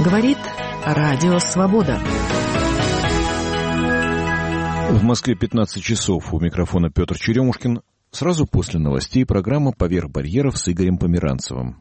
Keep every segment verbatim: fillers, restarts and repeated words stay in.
Говорит Радио Свобода. В Москве пятнадцать часов. У микрофона Петр Черемушкин. Сразу после новостей программа «Поверх барьеров» с Игорем Померанцевым.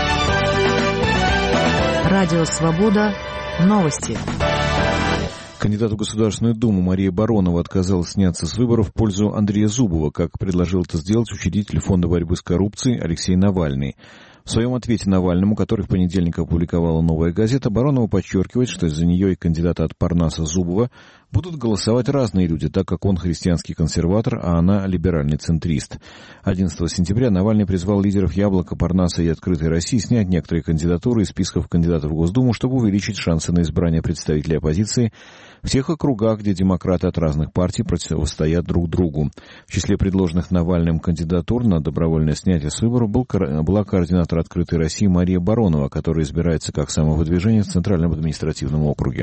Радио Свобода. Новости. Кандидат в Государственную Думу Мария Баронова отказалась сняться с выборов в пользу Андрея Зубова, как предложил это сделать учредитель Фонда борьбы с коррупцией Алексей Навальный. В своем ответе Навальному, который в понедельник опубликовала «Новая газета», Баронова подчеркивает, что из-за нее и кандидата от Парнаса Зубова будут голосовать разные люди, так как он христианский консерватор, а она либеральный центрист. одиннадцатого сентября Навальный призвал лидеров «Яблока», Парнаса и «Открытой России» снять некоторые кандидатуры из списков кандидатов в Госдуму, чтобы увеличить шансы на избрание представителей оппозиции в тех округах, где демократы от разных партий противостоят друг другу. В числе предложенных Навальным кандидатур на добровольное снятие с выборов был, была координатор «Открытой России» Мария Баронова, которая избирается как самовыдвижение в Центральном административном округе.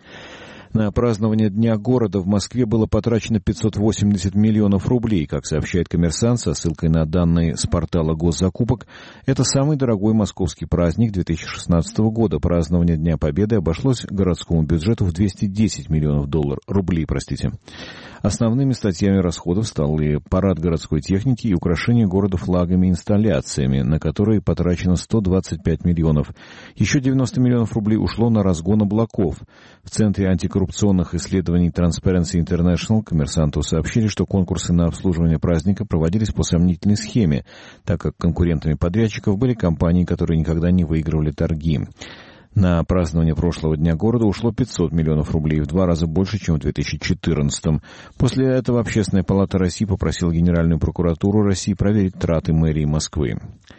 На празднование Дня города в Москве было потрачено пятьсот восемьдесят миллионов рублей. Как сообщает «Коммерсант» со ссылкой на данные с портала госзакупок, это самый дорогой московский праздник две тысячи шестнадцатого года. Празднование Дня Победы обошлось городскому бюджету в двести десять миллионов долларов, рублей. Простите. Основными статьями расходов стал и парад городской техники и украшение города флагами и инсталляциями, на которые потрачено сто двадцать пять миллионов. Еще девяносто миллионов рублей ушло на разгон облаков. В Центре антикоррупционных исследований Transparency International «Коммерсанту» сообщили, что конкурсы на обслуживание праздника проводились по сомнительной схеме, так как конкурентами подрядчиков были компании, которые никогда не выигрывали торги. На празднование прошлого Дня города ушло пятьсот миллионов рублей, в два раза больше, чем в две тысячи четырнадцатом. После этого Общественная палата России попросила Генеральную прокуратуру России проверить траты мэрии Москвы.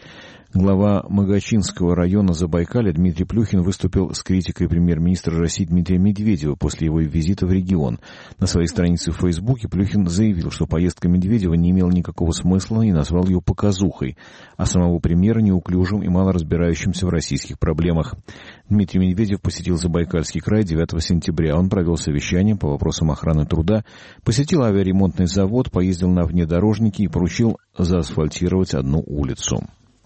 Глава Могочинского района Забайкалья Дмитрий Плюхин выступил с критикой премьер-министра России Дмитрия Медведева после его визита в регион. На своей странице в Фейсбуке Плюхин заявил, что поездка Медведева не имела никакого смысла и назвал ее показухой, а самого премьера неуклюжим и мало разбирающимся в российских проблемах. Дмитрий Медведев посетил Забайкальский край девятого сентября. Он провел совещание по вопросам охраны труда, посетил авиаремонтный завод, поездил на внедорожнике и поручил заасфальтировать одну улицу.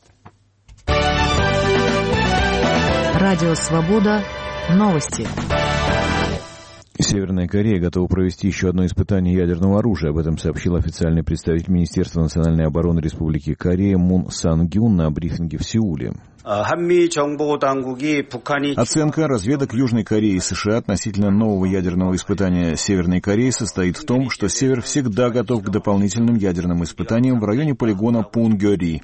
Радио Свобода. Новости. Северная Корея готова провести еще одно испытание ядерного оружия. Об этом сообщил официальный представитель Министерства национальной обороны Республики Корея Мун Сан-гюн на брифинге в Сеуле. Оценка разведок Южной Кореи и США относительно нового ядерного испытания Северной Кореи состоит в том, что Север всегда готов к дополнительным ядерным испытаниям в районе полигона Пунгёри.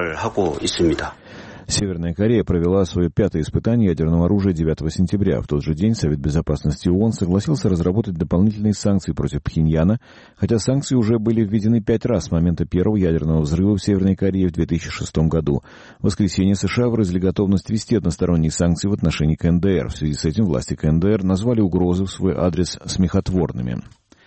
Северная Корея провела свое пятое испытание ядерного оружия девятого сентября. В тот же день Совет Безопасности ООН согласился разработать дополнительные санкции против Пхеньяна, хотя санкции уже были введены пять раз с момента первого ядерного взрыва в Северной Корее в две тысячи шестом году. В воскресенье США выразили готовность ввести односторонние санкции в отношении КНДР. В связи с этим власти КНДР назвали угрозы в свой адрес смехотворными.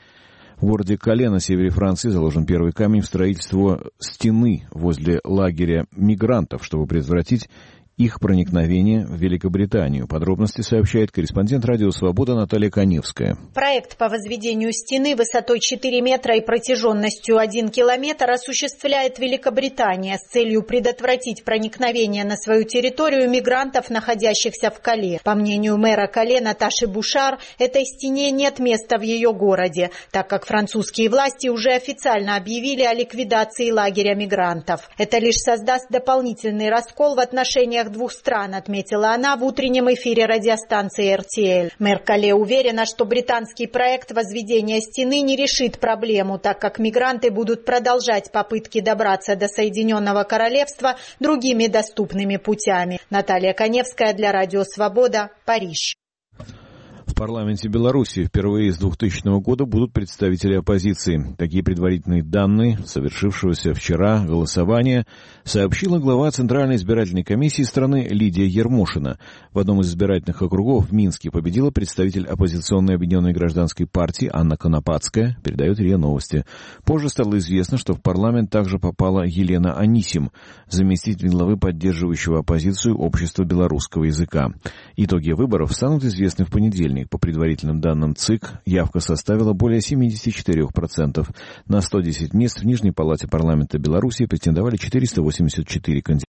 В городе Кале на севере Франции заложен первый камень в строительство стены возле лагеря мигрантов, чтобы предотвратить их проникновение в Великобританию. Подробности сообщает корреспондент «Радио Свобода» Наталья Коневская. Проект по возведению стены высотой четыре метра и протяженностью один километр осуществляет Великобритания с целью предотвратить проникновение на свою территорию мигрантов, находящихся в Кале. По мнению мэра Кале Наташи Бушар, этой стене нет места в ее городе, так как французские власти уже официально объявили о ликвидации лагеря мигрантов. Это лишь создаст дополнительный раскол в отношениях двух стран, отметила она в утреннем эфире радиостанции эр ти эл. Мэр Кале уверена, что британский проект возведения стены не решит проблему, так как мигранты будут продолжать попытки добраться до Соединенного Королевства другими доступными путями. Наталья Коневская для Радио Свобода, Париж. В парламенте Беларуси впервые с двухтысячного года будут представители оппозиции. Такие предварительные данные совершившегося вчера голосования сообщила глава Центральной избирательной комиссии страны Лидия Ермошина. В одном из избирательных округов в Минске победила представитель оппозиционной объединенной гражданской партии Анна Конопатская, передает РИА Новости. Позже стало известно, что в парламент также попала Елена Анисим, заместитель главы поддерживающего оппозицию Общества белорусского языка. Итоги выборов станут известны в понедельник. По предварительным данным ЦИК, явка составила более семьдесят четыре процента. На сто десять мест в Нижней палате парламента Беларуси претендовали четыреста восемьдесят четыре кандидата.